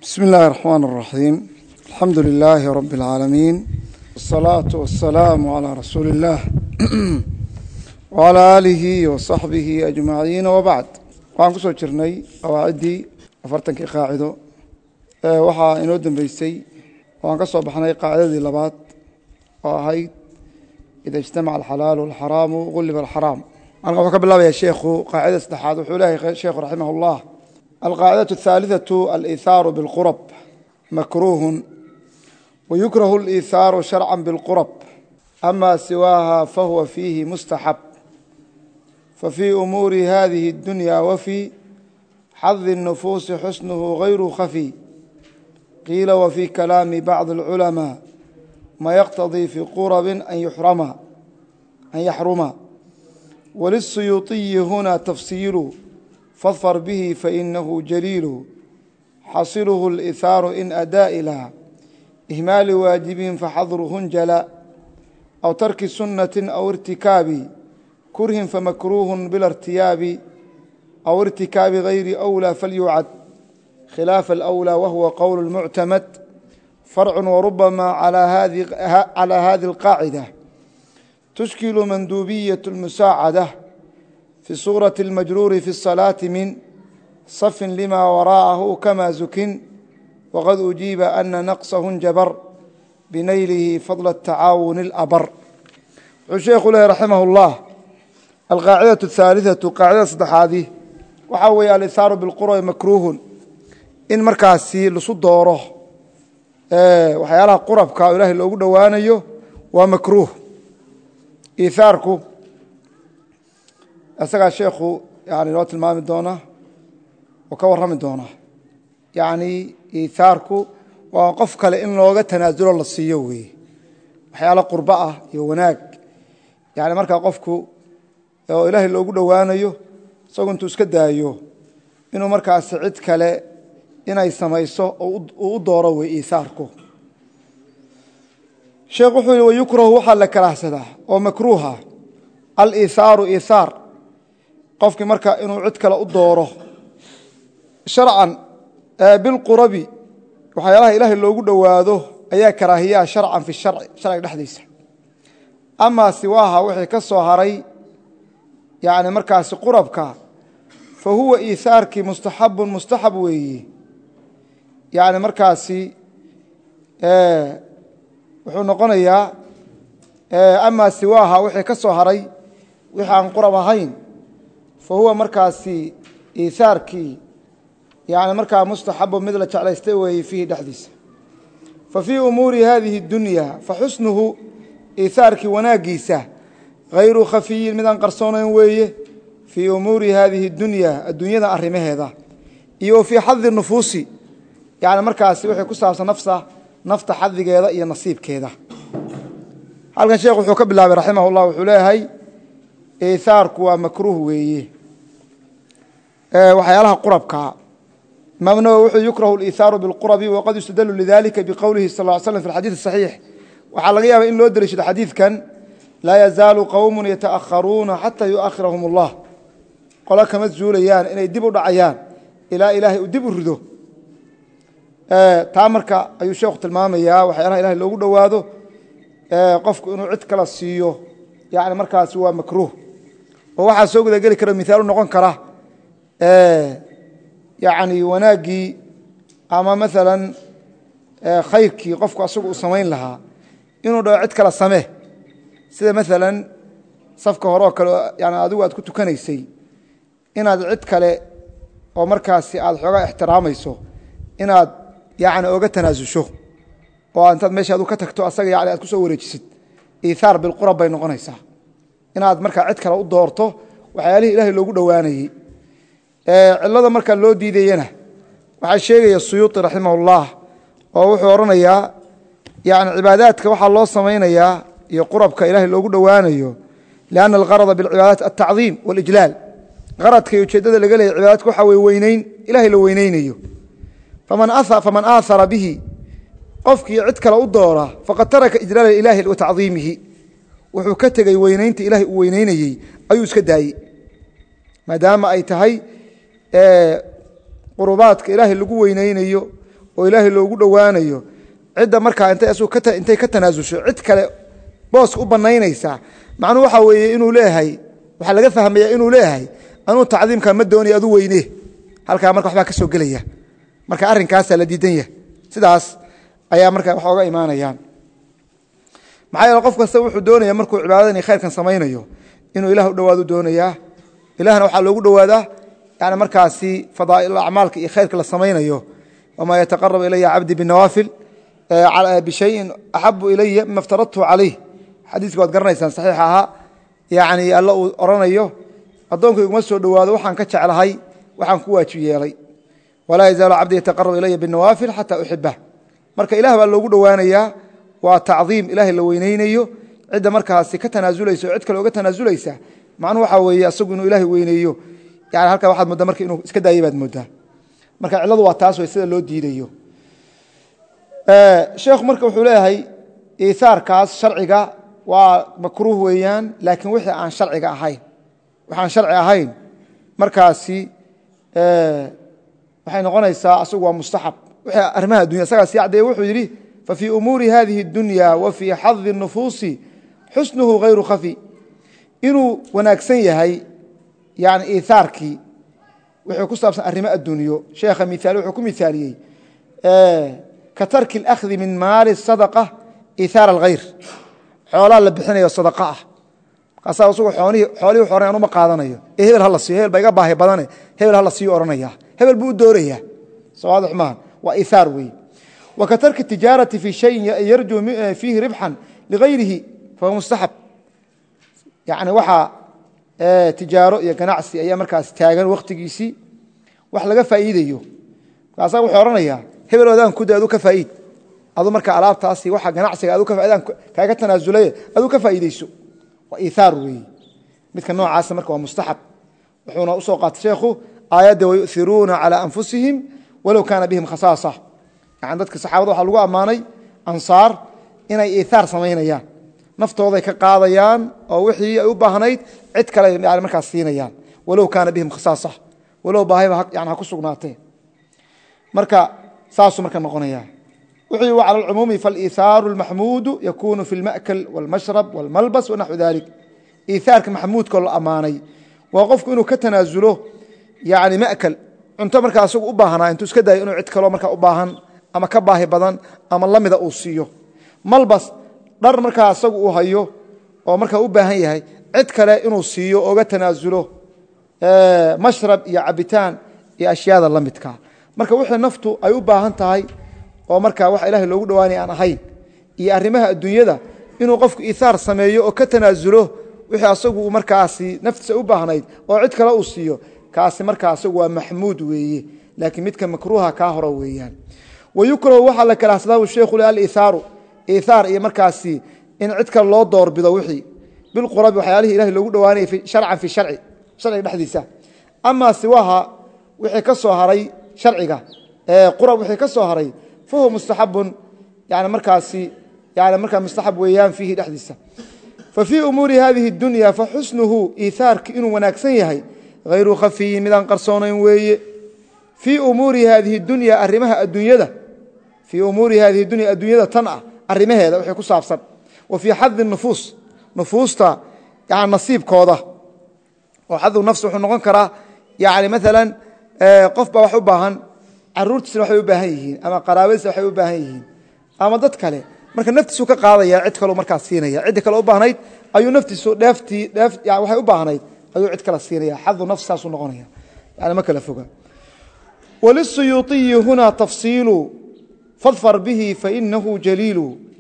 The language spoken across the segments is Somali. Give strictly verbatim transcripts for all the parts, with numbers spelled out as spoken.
بسم الله الرحمن الرحيم الحمد لله رب العالمين والصلاة والسلام على رسول الله وعلى آله وصحبه أجمعين وبعد waxaan kusoo jirnay qawaacidii afartankii qaacido ee waxa inoo dambeysay waan ka soo baxnay qaacidadii labaad oo ahayd ida ijtamaca alxalaal walxaraamu ghuliba alxaraam halkan wuxuu ka bilaabayaa sheekhu qaacida saddexaad wuxuu leeyahay sheekhu raximahullah القاعدة الثالثة الإيثار بالقرب مكروه ويكره الإيثار شرعا بالقرب أما سواها فهو فيه مستحب ففي أمور هذه الدنيا وفي حظ النفوس حسنه غير خفي قيل وفي كلام بعض العلماء ما يقتضي في قرب أن يحرم أن يحرم وللسيوطي هنا تفصيل فاظفر به فإنه جليل حصله الإثار إن أداء لها إهمال واجب فحظره انجلى أو ترك سنة أو ارتكاب كره فمكروه بلا ارتياب أو ارتكاب غير أولى فليعد خلاف الأولى وهو قول المعتمد فرع وربما على هذه على هذه القاعدة تشكل مندوبية المساعدة في صورة المجرور في الصلاة من صف لما وراءه كما زكن وقد أجيب أن نقصه انجبر بنيله فضل التعاون الأبر الشيخ له رحمه الله القاعدة الثالثة قاعدة صدح هذه وحوي الإثار بالقرى مكروه إن مركاسي لصد دوره اه وحيالها قرب كاوله اللي أقول دوانيه ومكروه إيثاركو asagaa sheekhu yani loo tilmaami doona oo ka warrami doona yani iithaarku waa qof kale in looga tanaasulo la siiyo weeye waxyaalo qurbo ah iyo wanaag yani markaa qofku oo ilaahay loogu dhowaanayo isagoo intuu iska daayo inuu markaas cid kale inay samayso oo u dooro wey iithaarku sheekhu wuxuu yidhi wayukrahu waxaa la karaahsadaa oo makruuha aliithaaru iithaar qofkii marka inuu cid kale u dooro sharcan bilqurabi waxyaalaha ilaahay loogu dhowaado ayaa karaahiyaa sharcan fi sharci sharciga dhexdiisa amaa siwaaha wixii ka soo haray yani markaasi qurabka fa huwa iithaarkii mustaxabun mustaxab weeye yani markaasi wuxuu noqonayaa amaa siwaaha wixii ka soo haray wixii aan qurab ahayn فهو مركاسي إيثاركي يعني مركا مستحب مثل جعليسته وهي فيه دحديث ففي أمور هذه الدنيا فحسنه إيثاركي وناقيسه غير خفي من قرصون وهي في أمور هذه الدنيا الدنيا ذا أرمه هذا إيو في حظ النفوس يعني مركاسي وحي كسابس نفسه نفط حظ كذا إيا نصيب كذا هل كان شيخ وحكب الله رحمه الله وحلاه إيثارku waa makruuh weeye ee waxyaalaha qurabka mamnu wuxuu yukrahu al-iithaaru bil qurabi wa qad yustadallu lidhalika bi qawlihi sallallahu alayhi wasallam fi al-hadith as-sahih waxa laga yaabaa in loo daliishado xadiidkan la yazaalu qawmun yata'akharuna hatta yu'akhirahum Allah qala kama zuulayaan inay dib u dhacayaan ila ilaahi u dib u rido ee taamarka ayuu sheekhu tilmaamayaa waxyaalaha ilaahi loogu dhawaado ee qofku inuu cid kala siiyo yani markaas waa makruuh oo waxa soo guda gali kara midaal noqon kara ee yaani wanaagi ama midalan ee khayrki qofku asagu u sameyn lahaa inuu dhaw cid kala samee sida midalan safka hore oo kale yani adigu aad ku tukanaysay inaad cid kale oo markaas aad xoga ixtiraamayso inaad yaani oga tanaasusho oo intaad meesha aad ka tagto asaga yaani aad ku soo wareejisid إيثار بالقرب بين قنيسة إن هذا مركز عد كلا أدورته وحياله إلهي لو جود واني الله مركز لو دي دينه وحشيء السيوطي رحمه الله وحورنا يا يعني عباداتك وح الله صمينا يا يقرب كإلهي لو جود واني لأن الغرض بالعبادات التعظيم والإجلال غرض كي يشدد اللي قال عباداتك وحوي وينين إلهي لو وينين يو فمن أثر فمن آثر به qofkii cid kale u doora faqad taraka ijlaal ilaahi wa ta'ziimihi wuxuu ka tagay weynaynta ilaahi uu weynaynayay ayuu iska daayay maadaama ay tahay ee qurubaadka ilaahi lagu weynaynayo oo ilaahay loogu dhowaanayo cidda markaa intay asu ka intay ka tanaasusho cid kale boos u banaynaysa macnuhu waxa weeye inuu leeyahay waxa laga fahmayaa inuu leeyahay anuu tacdiimka ma doonay adu weyne halka marka waxba ka soo galaya marka arrinkaas la diidan yahay sidaas ayaa marka wax uga iimaanayaan maxay qof kasta wuxuu doonayaa markuu cibaadada iyo khayrkan sameeyo inuu ilaahu dhawaado doonayaa ilaahna waxa loogu dhawaadaa yani markaasi fadaa'il a'maalka iyo khayrka la sameeyo wama yataqarrab ilayya 'abdi bin nawafil bi shay'in ahabbu ilayya mimma aftaradtu alayhi xadiiska waad garanaysan saxiix aha yani alla uu oranayo adoonkaygu ma soo dhawaado waxaan ka jeclahay waxaan ku waajib yeelay wala yazaalu 'abdi yataqarrab ilayya bin nawafil hatta uhibba marka ilaah baa loogu dhawaanayaa waa tacdiim ilaahay la weyneynayo cid markaasi ka tanaazulayso cid kale uga tanaazulaysa macnuhu waxa weeye asagu inuu ilaahay weyneeyo yani halka waxaad moodaa markii inuu iska daayay baad moodaa marka ciladu waa taas way sida loo diidayo ee sheekhu marka wuxuu leeyahay iisaarkaas sharciga waa makruuh weeyaan laakiin wixii aan sharciga ahayn waxaan sharci ahayn markaasi ee waxay noqonaysaa asagu waa mustahab wixii arrimaha dunyada saga si cadeey wuxuu yiri fa fi umuri hadhihi ad-dunya wa fi hadh an-nufus husnuhu ghayru khafi inuu wanaagsan yahay yani iisaarkii wuxuu ku saabsan arrimaha adduunyo sheekha misaal wuxuu ku misaaliyay ee ka tarki al-akhdh min maal as-sadaqa iisaar al-ghayr xoolaha la bixinayo sadaqa ah kaasa uu xoolihi xoolihi xooraan uma qaadanayo ee hebel hal siiyo hebel bayga baahi badan hebel hal siiyo oranaya hebel buu dooraya sawaad xumaan wa iisaar wi wa ka tarki tijarati fi shay yarju fihi ribhan lighayrihi fa mustahab yani waxa ee tijaaro iyo ganacsi ayaa markaas taagan waqtigiisi wax laga faa'iideeyo kaasa uu xoranaya hebel wadaan ku daadu ka faa'iid adu marka alaabtaasi waxa ganacsiga adu ka faa'iidaan kaaga tanaasulay adu ka faa'iideyso wa iisaar wi midka noocaas marka waa mustahab wuxuuna u soo qaatay sheekhu aayada way yuthiruna ala anfusihim walaw kana bihim khasaasa yani dadka saxaabada waxa lagu amaanay ansaar inay iisaar sameeyaan naftooda ka qaadayaan oo wixii ay u baahnayd cid kale yani markaas siinayaan walaw kana bihim khasaasa walaw baahayba yani ha ku sugnaatay marka saasu marka noqonaya وحي على العموم فالإيثار المحمود يكون في المأكل والمشرب والملبس ونحو ذلك إيثارك محمود كل أماني وقفك إنه كتنازله يعني مأكل أنت مركا أسوق أباهنا أنت سكدا إنه عدك لو مركا أباهن أما كباهي بدن أما الله مذا أوصيه ملبس در مركا أسوق أهيه ومركا أباهن يهي عدك لا إنه أوصيه أو كتنازله آه مشرب يا عبتان يا أشياء الله متكا مركا وحي نفطه أي أباهن تهي oo marka wax ilaahay loogu dhawaanay aan ahayn iyo arimaha adduunyada inuu qofku iisaar sameeyo oo ka tanaazulo wixii asagu markaasi naftiisa u baahnayd oo cid kale uu siiyo kaasi markaas asagu waa mahmuud weeye laakiin midka makruuha ka horo weeyaan wayukrahu waxa la kala hasdaa sheekhu al-iithaaru iithaar iyo markaasi in cid kale loo doorbido wixii bil qurab waxyaalihi ilaahay loogu dhawaanay fi sharcan fi sharci sharci dhaxdiisa ama siwaha wixii ka soo haray sharciga ee qurab wixii ka soo haray فهو مستحب يعني مركاسي يعني مركا مستحب ويان فيه دحديسا ففي أمور هذه الدنيا فحسنه إيثار كإنه وناكسن يهي غير خفي مدان قرصونين وي في أمور هذه الدنيا أرمها الدنيا ده في أمور هذه الدنيا الدنيا ده تنع أرمها ده وحي كسا عبصر وفي حظ النفوس نفوستا يعني نصيب كوضة وحظ النفس وحنقون كرا يعني مثلا قفبة وحبهن caruurtiisa waxay u baahan yihiin ama qaraabadiisa waxay u baahan yihiin ama dad kale marka naftiisu ka qaadaya cid kale marka siinaya cid kale u baahnayd ayuu naftiisu dheefti dheef yaa waxay u baahnayd ayuu cid kale siinaya xadu nafsaas u noqonaya yani ma kala foga وللسيوطي هنا تفصيل فاظفر به فإنه جليل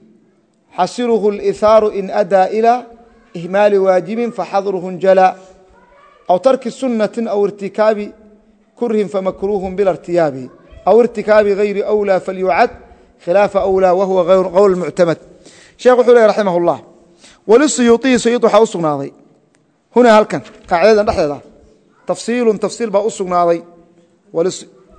حسره الإثار إن أدى إلى إهمال واجب فحظره جلا أو ترك السنة أو ارتكاب كره فمكروه بلا ارتياب أو ارتكاب غير أولى فليعد خلاف أولى وهو غير قول المعتمد شيخ حلي رحمه الله وللسيوطي سيوط حاوص ناضي هنا هل كان قاعدة نحن تفصيل تفصيل بأص ناضي ولس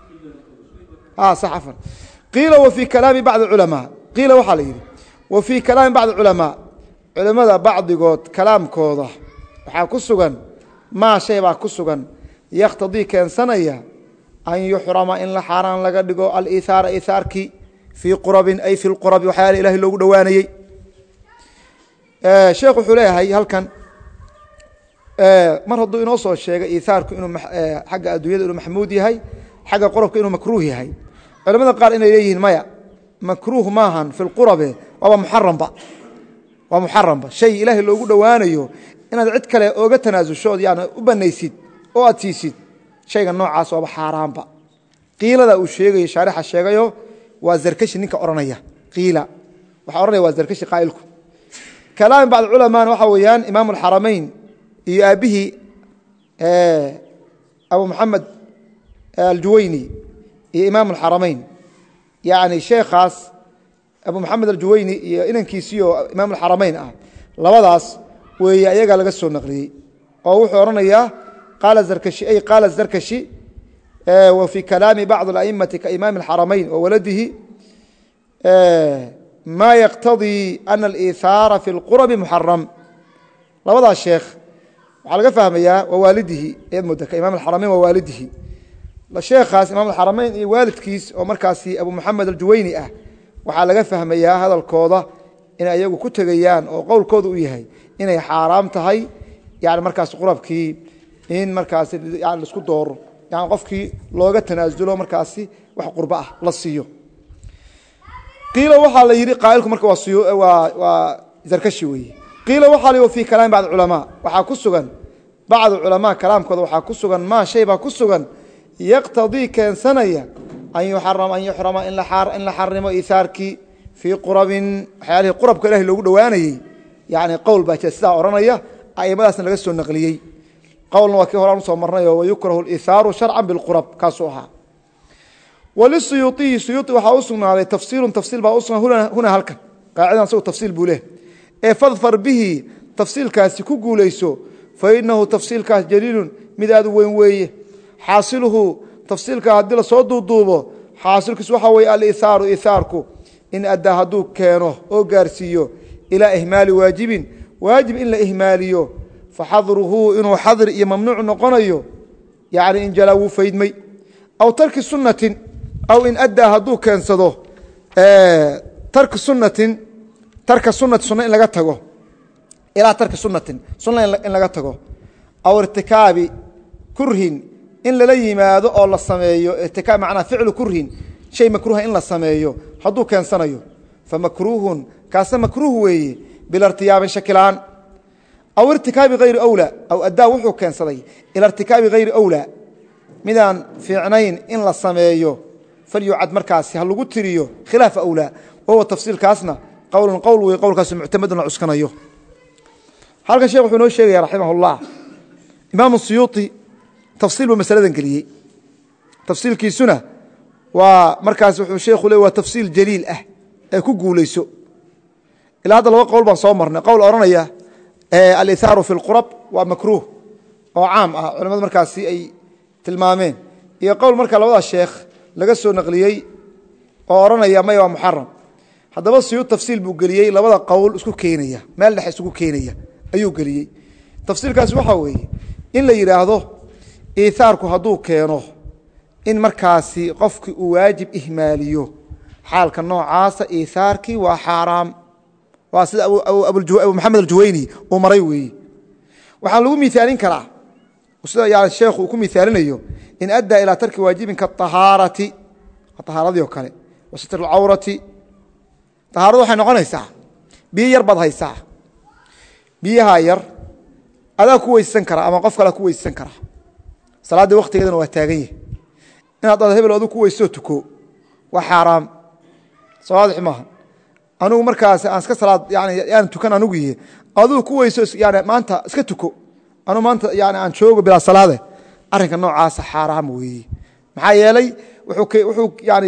آه صحفا قيل وفي كلام بعض العلماء قيل وحليه وفي كلام بعض العلماء علماء بعض يقول كلام كوضح وحاكسوغا ما شيء باكسوغا يقتضي كان سنية an yuxrama in la xaaraan laga dhigo aliithaara iithaarkii fii qurabin ay fi lqurabi waxyaala ilahay loogu dhowaanayey sheekh wuxuu leeyahay halkan mar hadduu inoo soo sheegay iithaarku inuu xagga adduunyada inuu maxmuud yahay xagga qurabka inuu makruuh yahay culamada qaar inay leeyihiin maya makruuh maahan fi lqurabe waaba muxaramba waa muxaramba shay ilaahay loogu dhowaanayo inaad cid kale ooga tanaasushood yani u banaysid oo aad siisid shayga noocaas waaba xaaraanba qiilada uu sheegayo shaarixa sheegayo waa zarkashi ninka odhanaya qiila waxaa odhanaya waa zarkashi qaa'ilku kalaam bacd culamaan waxa weeyaan imaam alxaramayn iyo aabbihii abu maxamed aljuwayni iyo imaam alxaramayn yani sheekhaas abu maxamed aljuwayni iyo inankiisii oo imaam alxaramayn ah labadaas weeye ayagaa laga soo naqliyey oo wuxuu odhanayaa qaala zarkashi ay qaala zarkashi wa fii kalaami bacd ala'immati kaimaami alxaramayn wa waladihi ma yaqtadii ana aliithaara fi lqurabi muxaram labadaas sheekh waxaa laga fahmayaa waa waalidihi eed mooda kaimaam alxaramayn waa waalidihi sheekhaas imaam alxaramayn iyo waalidkiis oo markaasi abu maxamed aljuwayni ah waxaa laga fahmayaa hadalkooda inay ayagu ku tegayaan oo qowlkooda u yahay inay xaaraam tahay yani markaas qurabkii in markaasi yani laisku dooro yani qofkii looga tanaasulo markaasi wax qurbo ah la siiyo qiila waxaa la yidhi qaa'ilku marka waa zarkashi weeye qiila waxaa la yidhi fii kalaami bacd culamaa waxaa ku sugan bacd culamaa kalaamkooda waxaa ku sugan maa shay baa ku sugan yaqtadii keensanaya an yuxarama an yuxrama in la xarimo iithaarkii fii qurabin waxyaalihii qurabka ilahi loogu dhowaanayey yani qowl baa jira sidaa odhanaya aimadaasna laga soo naqliyey qowlna waa kii horaan usoo marnayo wayukrahu liithaaru sharcan bilqurab kaasuu ahaa walisuyuuiyi suyuui waxaa u sugnaaday tafsiilun tafsiil baa usugna huna halkan qaacidan isagu tafsiil buu leh ee fadfar bihi tafsiilkaasi ku guulayso fainahu tafsiilkaas jaliilun mid aad u weyn weeye xaasiluhu tafsiilka haddii lasoo duuduubo xaasilkiis waxaa weeye aliithaaru iithaarku in addaa hadduu keeno oo gaarsiiyo ilaa ihmaali waajibin waajib in la ihmaaliyo faxadruhu inuu xadr iyo mamnuuc noqonayo yani in jalaa wuu faydmay aw tarki sunnatin aw in addaa hadduu keensado tarki sunnatin tarka sunati sunna in laga tago ilaa tarki sunnatin sunna in laga tago aw irtikaabi kurhin in lala yimaado oo la sameeyo irtikaab macnaa ficlu kurhin shay makruuha in la sameeyo hadduu keensanayo famakruuhun kaasna makruuh weeye bilartiyaabin shakilaan aw irtikaabi hayri awlaa aw addaa wuxuu keensaday ila irtikaabi hayri awlaa midaan fiicnayn in la sameeyo falyucad markaasi ha lagu tiriyo khilaafa awlaa wahuwa tafsiilkaasna qowlun qowl wey qowlkaasu muctamadun la cuskanayo halkan sheekh wuxuu inoo sheegaya raximah ullah imaamu suyuuطi tafsiil buu masaladan geliyey tafsiilkiisuna waa markaas wuxuu sheekhu le waa tafsiil jaliil ah ee ku guulayso ilaa hadda laba qowl baan soo marnay qowl odhanaya alithaaru fi lqurab waa makruuh oo caam ah culamadu markaasi ay tilmaameen iyo qowl markaa labadaas sheekh laga soo naqliyey oo odhanaya maya waa muxaram haddaba suyuud tafsiil buu geliyey labada qowl isku keenaya meel dhexe isugu keenaya ayuu geliyey tafsiilkaasi waxaa weeye in la yidhaahdo iithaarku hadduu keeno in markaasi qofkii uu waajib ihmaaliyo xaalka noocaasa iithaarkii waa xaaraam waa sida abu maxamed aljuwayni uu maray weeye waxaa lagu miaalin karaa sida yani sheekhu uu ku miaalinayo in addaa ilaa tarki waajibin kaahaarati ahaaradii oo kale wa sitr cawrati ahaaradu waxay noqonaysaa biyo yar baad haysaa biyahaa yar adaa ku weysan karaa ama qof kalea ku weysan karaa salaaddii waktigeedana waa taagan yahi inaad ad hebel adu ku weysoo tuko waa xaaraam sawaadix maaha anugu markaas aan iska salaad yani yaan tukan anuguihi aduu ku weyso yani maanta iska tuko anuu maanta yani aan joogo bilaa salaade arrinka noocaasa xaaraam weeye maxaa yeelay wuxuu yani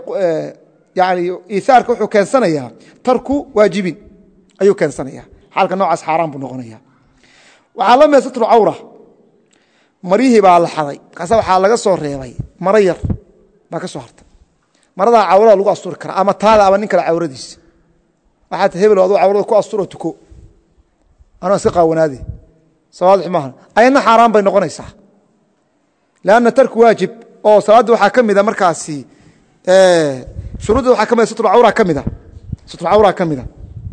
yani iithaarka wuxuu keensanayaa tarku waajibin ayuu keensanaya xaalka noocaas xaaraan buu noqonaya waxaa la mee satru cawra maryihii baa la xaday kaasa waxaa laga soo reebay maro yar baa ka soo hartay maradaa cawrada lagu asturi karaa ama taada ama nin kale cawradiisa waxaa ta hebel aduu cawrada ku asturo tuko anoo iska qaawanaade sawaadix maaha ayadna xaaraan bay noqonaysaa lanna tarku waajib oo salaada waxa kamida markaasi ee shuruudda waxa kamida sutur awra kamida sutur awra kamida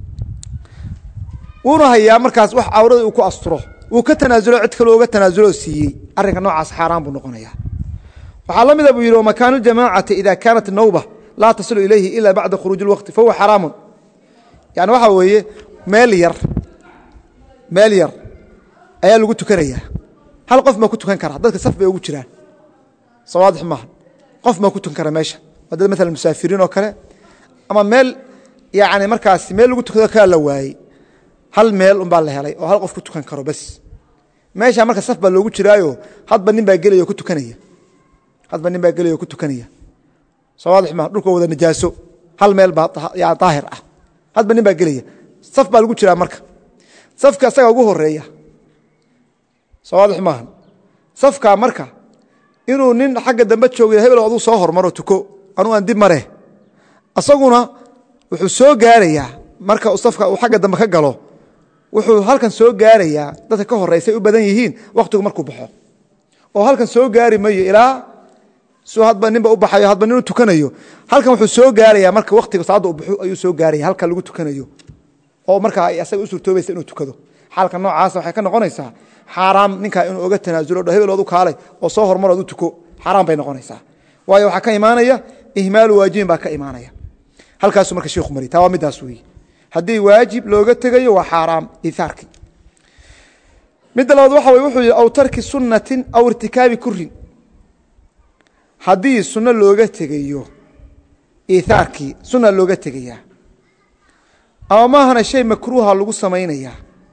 wuuna hayaa markaas wax awrada uu ku asturo uu ka tanaasulo cid kale uga tanaasulo siiyay arrinka noocaas xaraam buu noqonayaa waxa la mid ah buu yiri makaanu jamaacati ida kanat nawba la tasilu ilayhi illa ba'da khuruj alwaqt fa huwa haram yani waxa weeye meel yar meel yar ayaa lagu tukanaya hal qof ma ku tukan kara dadka saf bay ugu jiraan sawaadix ma qof ma ku tukan kara meesha wadada mesela musaafiriin oo kale ama meel yaani markaas meel lagu tukado kala la waayay hal meel un baa la helay oo hal qof ku tukan karo bas meesha marka saf baa loogu jiraayo hadba nin baa gelayo ku tukanaya hadba nin baa gelayo ku tukanaya sawaadix ma dhulka wada najaaso hal meel baa yaa daahir ah hadba nin baa gelaya saf baa lagu jiraa marka safka asaga ugu horeeya sawaadix ma safka marka inuu nin xagga dambe joogay hebel oo soo hormaro tuko anu aan dib mare asaguna wuxuu soo gaarayaa marka uu safka uu xagga dambe ka galo wuxuu halkan soo gaarayaa dadka ka horeysay u badan yihiin waqtigu markuu baxo oo halkan soo gaari mayo ilaa soo hadba ninba u baxayo hadba nin u tukanayo halkan wuxuu soo gaarayaa marka waqtiga salaada uu baxo ayuu soo gaaraya halka lagu tukanayo oo marka ay asaga u suurtoobaysa inuu tukado xalka noocaas waxay ka noqonaysaa xaraam ninka inuu uga tanaasulo hebeloodu kaalay oo soo hormaroodu tuko xaraam bay noqonaysaa waayo waxa ka iimaanaya ihmaal waajib baa ka iimaanaya halkaas marka sheekhu mari taa waa midaas weey hadii waajib looga tagayo waa xaraam ithaarki mid labaad waxa way wuxuu aw tarki sunnatin aw irtikaabi kurrin hadii sunna looga tagayo ithaarki sunna looga tagaya ama ma hana shay makruuha lagu sameeynaya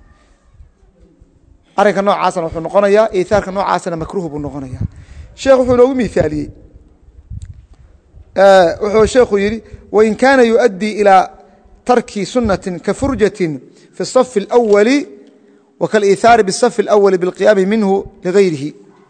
arrinka noocaas wuxuu noqonayaa ithaarka noocaas makruuh buu noqonayaa sheekhu wuxuu noogu miisaaliyay ee wuxuu sheekhu yiri wa in kana yuaddi ila tarki sunnatin ka furjatin fi as-saff al-awwal wa kal ithar bi as-saff al-awwal bil qiyam minhu li ghayrihi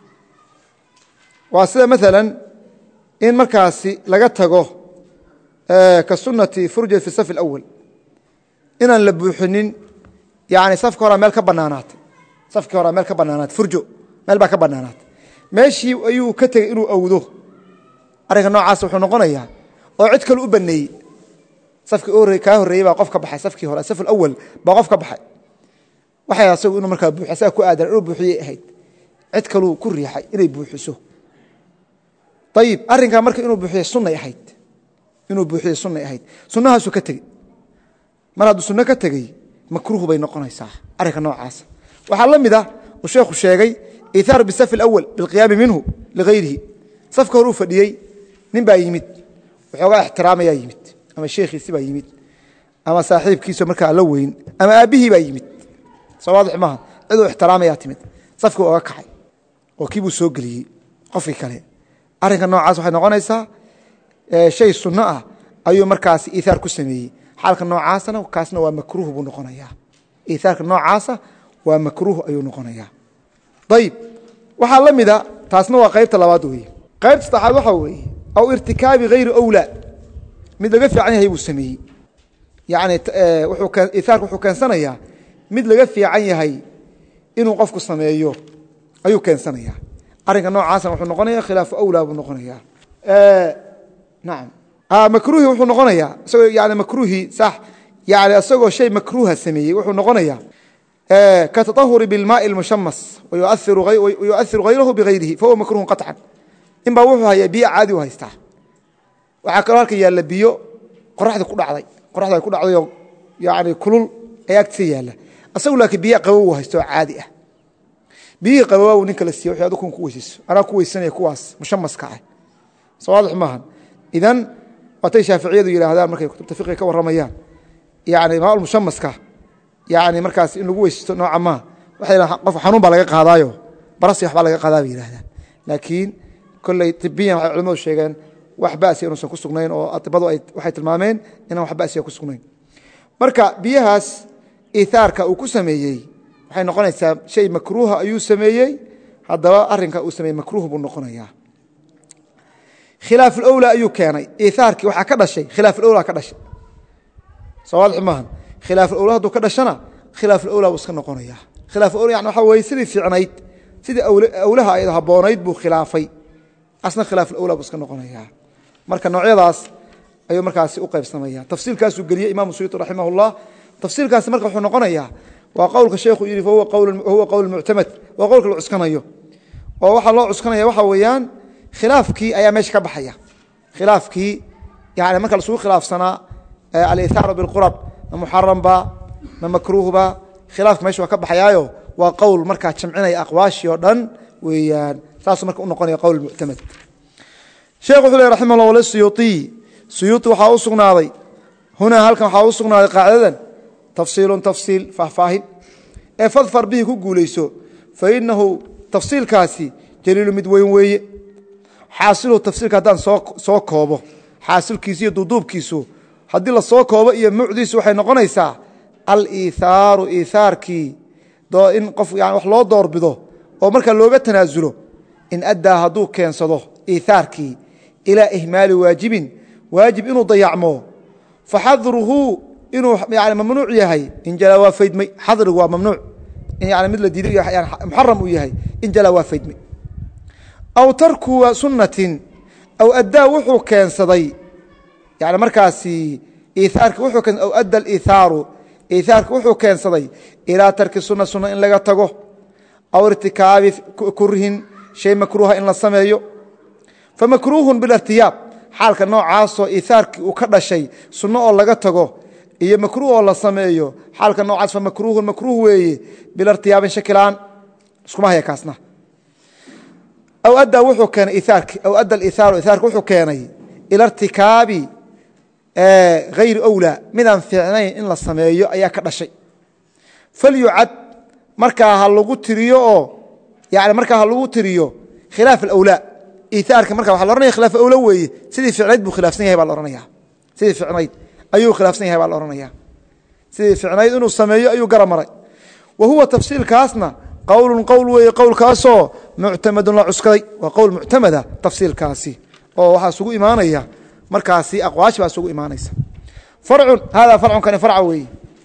wa sida midalan in markaasi laga tago ee ka sunnati furjat fi as-saff al-awwal inaan la buuxinin yaani safka hore meel ka banaanaatay safka hore meel ka banaanaad furjo meel ba ka banaanaad meeshii ayuu ka tagay inuu awdo ariga noocaas wuxuu noqonayaa oo cid kale u baneeyay safka oore ka horeeyay baa qof ka baxay safkii hore safal awwal baa qof ka baxay waxa asagu inuu markaa buuxisa ku aadan inuu buuxiyay ahayd cid kale ku riixay inay buuxiso tayib arinka marka inuu buuxiyo sunnay ahayd inuu buuxiyo sunnay ahayd sunnahaasu ka tagay mar hadduu sunna ka tagay makruuh bay noqonaysaa ariga noocaas waxa la mid ah oo sheekhu sheegay ithar bi saf al-awwal bil qiyam minhu li ghayrihi safka hore u fadhiyay nin baa yimid wuxuu ixtiraamaya yimid ama sheekhiisi baa yimid ama saaxiibkiisa marka la weyn ama aabihi baa yimid sawaadix ma cidoo ixtiraamaya timid safka oo ka kacay oo kiibu soo galiyay qofkii kale arrinka noocaas waxay noqonaysaa ee shay sunna ah ayuu markaas ithar ku sameeyay xalka noocaasna kaasna waa makruuh buu noqonayaa itharka noocaasa waa makruuh ayuu noqonayaa طيب waxa la mida taasna waa qaybta labaad weey qaybta saddexaad waxa weey aw irtikaabi ghayr awla mid laga fiican yahay buu sameeyay yaani wuxuu ka ithaarku wuxuu keensanayaa mid laga fiican yahay inuu qofku sameeyo ayuu keensanayaa arrinka noocaas wuxuu noqonayaa khilaaf awla buu noqonayaa ee naam ah makruuhi wuxuu noqonayaa isagoo yaani makruuhi sax yaani isagoo shay makruuha sameeyay wuxuu noqonayaa كتطهر بالماء المشمس ويؤثر غير ويؤثر غيره بغيره فهو مكروه قطعا إن باوحها يبيع عادي وهيستح وعكرالك يالا بيو قرحده ku dhacday qoraxda ku dhacday yaani kulul ayagtii yaala asagu laakiin biyo qabow haysto caadi ah biyo qabow ninka la siiyo waxa aad ku weysiiso ana ku weysanay kuwaas mushamaska ah sawaadix maahan idan watay shaafiiciyadu yiraahdaan markay kutubta fiqiga ka waramayaan yaani maal mushamaska yaani markaas in lagu weysiisto nooca ma waxa qof xanuun baa laga qaadaayo barasi wax baa laga qaadaa yiraahdaan laakiin kulay tibbiyan waxa culimadu sheegeen wax baasi inuu san ku sugnayn oo atibadu ay waxay tilmaameen in wax baasi ku sugnayn marka biyahaas ithaarka uu ku sameeyay waxay noqonaysaa shay makruuha ayuu sameeyay hadaba arrinka uu sameeyay makruuh buu noqonayaa khilaaf al-awla ayuu keenay ithaarki waxa ka dhashay khilaaf al-awla ka dhashay sawaadix maahan khilaaf al-awla haduu ka dhashana khilaaf al-awla uu iska noqonayaa khilaaf al-awla yani waxa way sidii fiicnayd sidii awlaha ay haboonayd buu khilaafay asna khilaaf al-awla buu iska noqonayaa marka noocyadaas ayuu markaasi u qaybsamaya tafsiilkaas uu galiyay imaam Suyuti rahimahullah tafsiilkaas marka wuxuu noqonayaa waa qowlka sheekhu yiri huwa qowl huwa qowl mu'tamad waa qowlka la cuskanayo oo waxa loo cuskanaya waxa weeyaan khilaafkii ayaa meesha ka baxaya khilaafkii yaani marka la soo khilaafsana al-ithar bil qurab muharram ba makruh ba khilaafka meesha waa ka baxayaayo waa qowl marka jamcinaya aqwaashi oo dhan weeyaan saas marka u noqonaya qowl mu'tamad sheekhu wuxuu leeyahay rahimahullah wala Suyuti Suyuti waxa uu sugnaaday huna halkan waxa uu sugnaaday qaacidadan tafsiilun tafsiil fahfaahin ee fadfar bihi ku guuleyso fa innahu tafsiilkaasi jaliil mid weyn weeye xaasilu tafsiilka hadan soo soo koobo xaasilkiisa iyo duduubkiisu hadii la soo koobo iyo mucdiisu waxay noqonaysaa al-ithaaru ithaarki doo in qof yani wax loo doorbido oo marka looga tanaasulo in addaa haduu keensado ithaarki ila ihmaali waajibin waajib inuu dayacmo faxadruhu inuu yani mamnuuc yahay in jala waa faydmay xadrigu waa mamnuuc يعني مثل الدين يعني محرم وياهي إن جلا وافدمي أو ترك سنة أو أدى وحو كان صدي يعني مركاسي إيثارك وحو كان أو أدى الإيثار إيثارك وحو كان صدي إلى ترك السنة سنة إن لقى أو ارتكاب كره شيء مكروه إن لصميه فمكروه بالارتياب حالك النوع عاصو إيثارك وكذا شيء سنة أو لقى iyo makruuh oo la sameeyo xalka noocaas fa makruuh makruuh weeye bil irtiyaab shaklan iskuma haya kaasna aw adda wuxuu keenay ithaarki aw adda al-ithar ithaarku wuxuu keenay ila irtikaabi ee غير awla midan fiicnayn in la sameeyo ayaa ka dhashay fal yu'ad marka ha lagu tiriyo oo yaani marka ha lagu tiriyo khilaaf al-awla ithaarka marka waxa la oranayaa khilaaf awla weeye sidii fiicnayd buu khilaafsan yahay baa la oranayaa sidii fiicnayd ayuu khilaafsan yahay baa la oranayaa sidii fiicnayd inuu sameeyo ayuu garamaray wa huwa tafsiil kaasna qawlun qawl way qawl kaaso mu'tamad la cuskaday wa qawl mu'tamada tafsiil kaasi oo waxa sugu iimaanaya markaasi aqwaash baa sugu iimaanaysa far'un hada far'un kan far'a way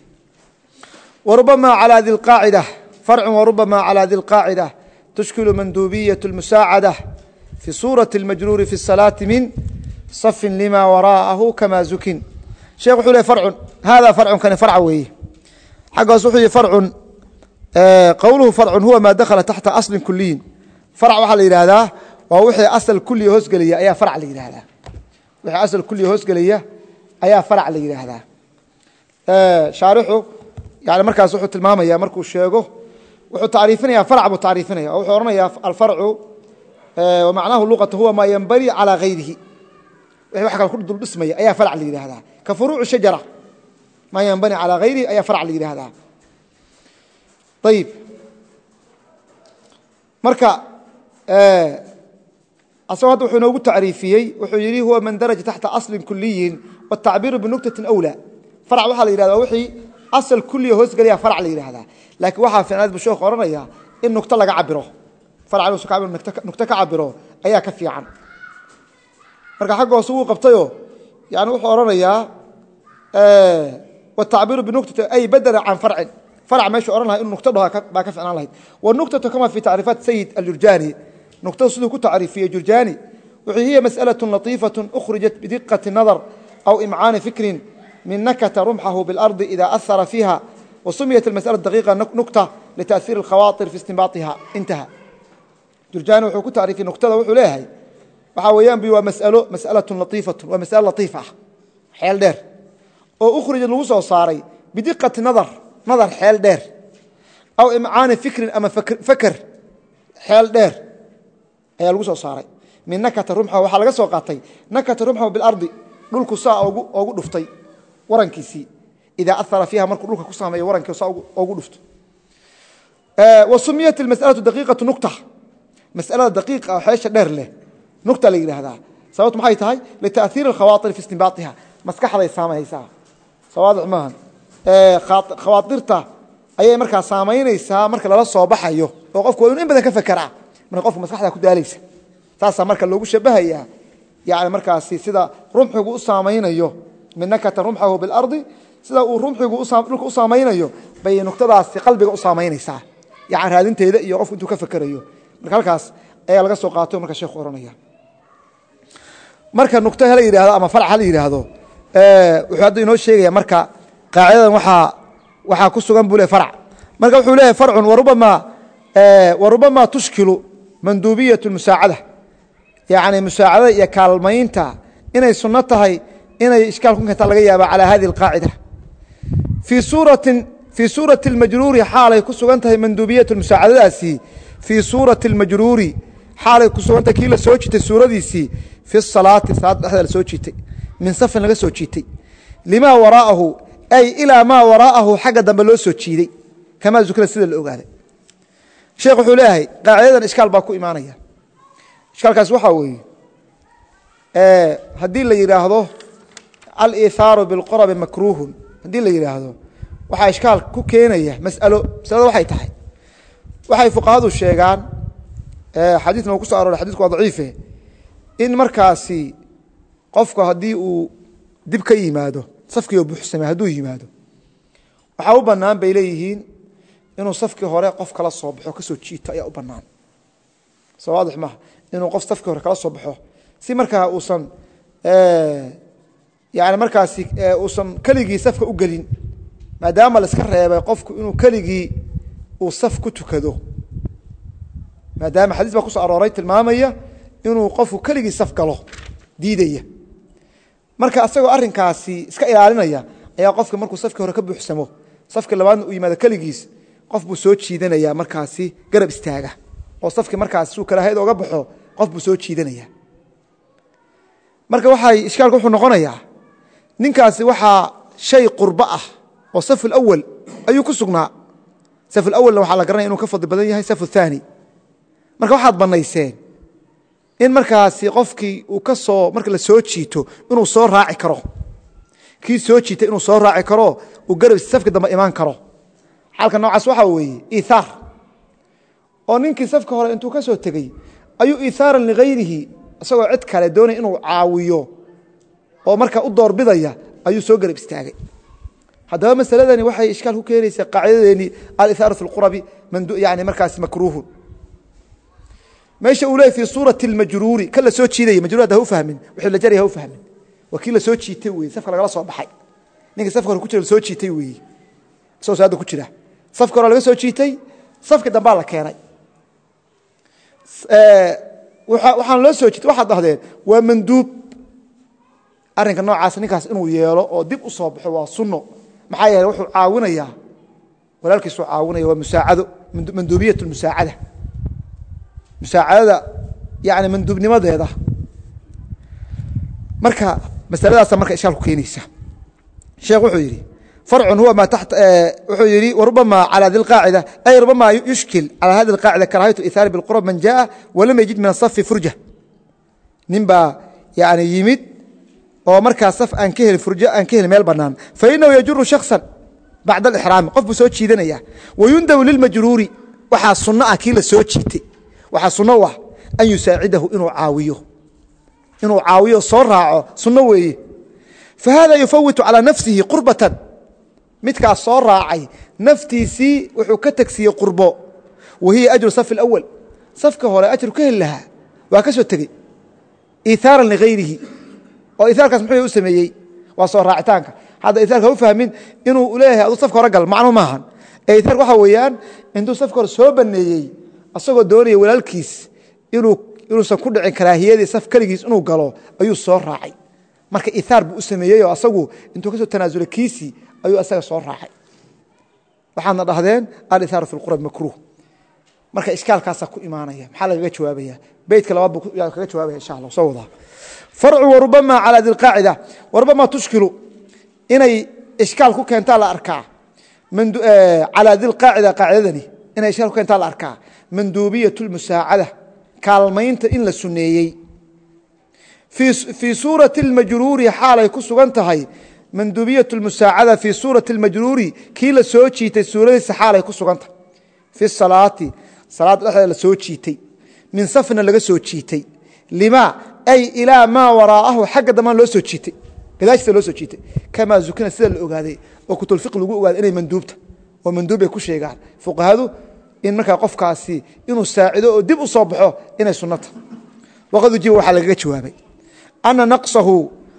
وربما على ذي القاعدة فرع وربما على ذي القاعدة تشكل مندوبية المساعدة في صورة المجرور في الصلاة من صف لما وراءه كما زكن شيخ حولي فرع هذا فرع كان فرع ويه حق صحي فرع آه قوله فرع هو ما دخل تحت أصل كلي فرع وحل إلى هذا ووحي أصل كلي هسقلية أي فرع إلى هذا وحي أصل كلي هسقلية أي فرع إلى هذا آه شارحه يعني مركز صحة المامة يا مركز الشيخ وحو تعريفنا يا فرع وتعريفنا أو حورنا يا الفرع آه ومعناه اللغة هو ما ينبري على غيره وحكى كل دول اسمه أي فرع إلى هذا كفروع الشجرة ما ينبني على غيره أي فرع لي هذا طيب مركا آه أصوات وحنوب تعريفي وحيري هو من درج تحت أصل كلي والتعبير بنكتة أولى فرع وحا لي هذا وحي أصل كلي هوس قال يا فرع لي هذا لكن وحا في ناس بشوخ قرنيا إن نكتة لقى عبره فرع نسك عبر نكتة عبره أي كفي عن مركا حقه سوق قبطيه يعني وحا قرنيا آه والتعبير بنكتة أي بدل عن فرع فرع ماشي أرنها إنه نكتة ما كفي عن الله والنكتة كما في تعريفات سيد الجرجاني نكتة صدق تعريفية جرجاني وهي مسألة لطيفة أخرجت بدقة النظر أو إمعان فكر من نكت رمحه بالأرض إذا أثر فيها وسميت المسألة الدقيقة نكتة لتأثير الخواطر في استنباطها انتهى جرجاني وحكو تعريفي نكتة وحوليها وحاويان بيوا مسألة مسألة لطيفة ومسألة لطيفة حيال دير وأخرج الوسع وصاري بدقة النظر نظر حيال دير أو إمعان فكر أما فكر, فكر حيال دير هي الوسع وصاري من نكت رمحه وحلقة سوقاتي نكت رمحه بالأرض لولك ساعة أو دفتي ورنكيسي إذا أثر فيها مركو لولك كسامة ورنكي ساعة أو دفت آه وسميت المسألة دقيقة نقطة مسألة دقيقة أو حيش دير له نقطة لي هذا سوات محايت هاي لتأثير الخواطر في استنباطها مسكح هذا يسامة هي ساعة سواد عمان آه خواطرته أي مركز سامين يسا مركز لا صوبح أيه وقفك وين بدك فكرة من قفك مسكحة كده ليس تاسع مركز لو شبهها يعني مركز سيدا رمحه أسامين أيه من نكت رمحه بالأرض سيدا رمحه أسام أسامين أيه بين نقطة في قلبك أسامين يسا يعني هذا أنت إذا يقف أنت كفكر أيه مركز أي لقى سوقاته مركز شيخ أورانية marka nuqto hala yiraahdo ama farc hala yiraahdo ee wuxuu hadda inoo sheegaya marka qaacidadan waxa waxa ku sugan buu farc marka wuxuu leeyahay farcun warubama ee warubama tushkilu mandubiyatu musaacada yaani musaacada iyo kaalmaynta inay sunno tahay inay iskaal ku keenta laga yaabo ala hadii alqaacida fi suratin fi surati almajruri xaalay ku sugan tahay mandubiyatu musaacadadaasi fi surati almajruri xaalay ku sugan tahay kii la soo jitay suuradiisi fi salaati saad dhaxda la soo jitay min safan laga soo jitay lima waraahu ay ila ma waraahu xaga dambe loo soo jiiday kama zukra sida la ogaaday sheekhu wuxuu leeyahay qaacidadan iskaal baa ku iimaanaya iskaalkaas waxa weeye ee hadii la yiraahdo al itharu bil qurb makruh hadii la yiraahdo waxa iskaal ku keenaya mas'alo sabab waxay tahay waxay fuqahaadu sheegaan ee xadiisna uu ku soo arooray xadiisku waa daciif in markaasi qofku hadii uu dib ka yimaado safkii buuxsamay haduu yimaado waxa u banaan bay leeyihiin inuu safkii hore qof kala soo baxo ka soo jiito ayaa u banaan soo waadix ma inuu qof safkii hore kala soo baxo si markaa uusan ee yaani markaasi uusan kaligii safka u galin maadaama la iska reebay qofku inuu kaligii uu saf ku tukado maadaama xadiis ba ku soo arooray tilmaamaya inuu qofku kaligii saf galo diidaya marka asagoo arinkaasi iska ilaalinaya ayaa qofka markuu safkii hore ka buuxsamo safkii labaad uu yimaado kaligiis qof buu soo jiidanaya markaasi garab istaaga oo safkii markaasi uu kala hayd uga baxo qof buu soo jiidanaya marka waxay iskaalku wuxuu noqonayaa ninkaasi waxa shay qurba ah oo saf al-awwal ayuu ku sugnaa saf al-awwal waxa la garanay inuu ka fadli badan yahay saf al-thani marka waxaad banayseen in markaasi qofkii uu ka soo marka la soo jiito inuu soo raaci karo kii soo jiitay inuu soo raaci karo uu garab safka dambe iman karo halka noocaas waxa weeye ithar oo ninkii safka hore intuu ka soo tagay ayuu ithaaran li ghayrihi asagoo cid kale doonay inuu caawiyo oo marka u doorbidaya ayuu soo garab istaagay hadaba masaladani waxay iskaal ku keenaysaa qaacidadeeni al-ithar fi al-qurbi mandu yaani markaas makruuh meesha uu leeyahay fi surati al-majruri kala soo jiiday majruurada hu fahmin wixii la jariyo hu fahmin wakiil soo jiitay weey safka laga soo baxay ninka safka hore ku jira soo jiitay weey soo saada ku jira safka hore laga soo jiitay safka dambe la keenay ee waxa waxaan loo soo jiitay waxa dhahdeen waa manduub arrinka noocaas ninkaas inuu yeelo oo dib u soo baxo waa sunno maxaa yeelay wuxuu caawinaya walaalkiisu caawinaya waa musaacado manduubiyatu musaacada musaacada yaani manduubnimadeeda marka masaladaas marka ishaal ku keenaysa sheekhu wuxuu yiri far'un huwa ma tahta wuxuu yiri warubama ala dhil qaacida ay rubama yushkil ala hadhihi alqaacida karahatu ithar bil qurb man jaa wa lam yajid min as-saff furja nimba yaani yimid oo marka saf aan ka heli furja aan ka heli meel banaan fa inuu yajru shakhsan ba'da al-ihram qof soo jiidanaya wayundaw lil majruri waxa sunna ah kii la soo jiitay waxa sunna ah an yusaacidahu inuu caawiyo inuu caawiyo soo raaco sunna weeye fa hada yufawwitu ala nafsihi qurbatan midka soo raacay naftiisi wuxuu ka tagsiyay qurbo wahiya ajru saf al-awwal safka hore ajru ka helaha waa ka soo tagay ithaaran li ghayrihi oo ithaarkaas muxuu u sameeyay waa soo raacitaanka hada ithaarka u fahmin inuu leeyahay adu safka hore gal macno maahan ee ithaar waxa weeyaan intuu safka hore soo baneeyay asagoo doonaya walaalkiis inuu inuu san ku dhicin karaahiyada saf kaligiis inuu galo ayuu soo raacay marka ithaar buu u sameeyay oo asagu intuu ka soo tanaasulay kiisi ayuu asaga soo raacay waxaana dhahdeen al-ithar fi al-qurb makruh marka iskaalkaas ku iimaanaya maxaa laga jawaabaya beedka labaad buu kaga jawaabaya insha Allah soo wada far'u warubama ala dhil qaacida warubama tushkilu inay iskaal ku keenta la arkaa من على ذي القاعدة قاعدتني إن إشارة كانت على الأركان مندوبية المساعدة كالمينت إن للسنيي في في سورة المجرور حالة يكسو انتهي مندوبية المساعدة في سورة المجرور كيلا سوتشيتي سورة حالة يكسو انتهي في الصلاة صلاة الأحد لسوتشيتي من صفنا لغا سوتشيتي لما أي إلى ما وراءه حق دمان لو سوتشيتي كذلك لو سوتشيتي كما ذكرنا سيدة الأغادي وكتب الفقه لغو أغادي إني مندوبته ومندوبة كل قال فوق هذا إن مركا قف كاسي إنه ساعده ودب صبحه إنه سنته وقد يجيبوا حلقة جوابي ana naqsahu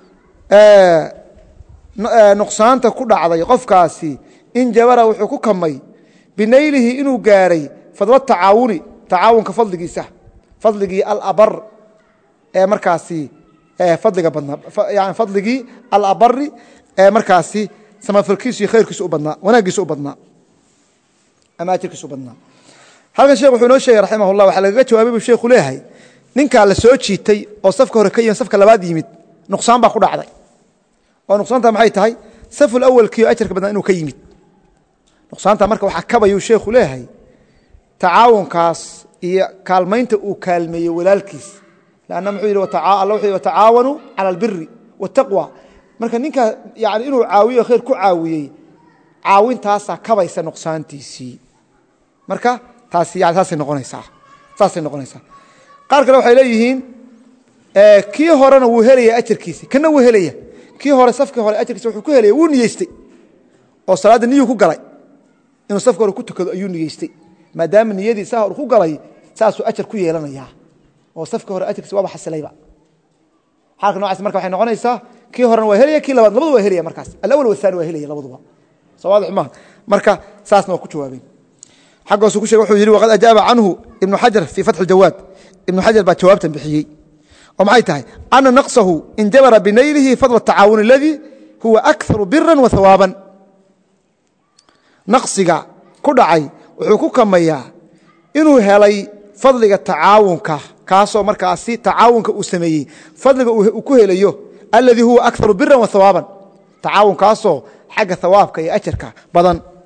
nuqsaanta ku dhacday qofkaasi in jabara wuxuu ku kamay binaylihi inuu gaaray fadla tacaawuni tacaawunka fadligiisa fadligii alabar ee markaasi fadliga badnaa yani fadligii alabari ee markaasi samafalkiisu iyo khayrkiisu u badnaa wanaagiisu u badnaa ama ajirkiisu u badnaa halkan sheekh wuxuu noo sheegay raximah llah waxaa lagaga jawaabay buu sheekhu leeyahay ninkaa la soo jiitay oo safka hore ka yimid safka labaad yimid nuqsaan baa ku dhacday oo nuqsaanta maxay tahay saful awalkiio ajarka badnaa inuu ka yimid nuqsaanta marka waxaa kabayuu sheekhu leeyahay tacaawunkaas iyo kaalmaynta uu kaalmeeyey walaalkiis lanna muxuu yidhi alla wuxuu yidhi watacaawanuu cala albiri waataqwa marka ninkaa yani inuu caawiyo khayr ku caawiyey caawintaasaa kabaysa nuqsaantiisii marka taasi yani saasay noqonaysaa saasay noqonaysaa qaar kale waxay leeyihiin kii horena wuu helaya ajarkiisi kana wuu helaya kii hore safkii hore ajarkiisa wuxuu ku helaya wuu niyeystay oo salaadda niyuu ku galay inuu safka hore ku tukado ayuu niyeystay maadaama niyadii saa hor ku galay saasuu ajar ku yeelanayaa oo safkii hore ajarkiisa waaba xasilayba xaalka nocaas marka waxay noqonaysaa kii horena waa helaya kii labaad labadu waa helaya markaas alawal wathani waa helaya labaduba soo waadix maaha marka saasna waa ku jawaabeen xaggoosu ku shege wuxuu yidhi waqad ajaaba canhu ibnu xajar fii fatxi jawaad ibnu xajar baa jawaabtan bixiyey oo maxay tahay ana naqsahu injabara binaylihi fadla tacaawun aladii huwa akaru bira wa hawaaban naqsiga ku dhacay wuxuu ku kamayaa inuu helay fadliga tacaawunka kaasoo markaasi tacaawunka uu sameeyey fadliga uu ku helayo aladii huwa akaru bira wa hawaaban tacaawunkaasoo xagga hawaabka iyo ajarka badan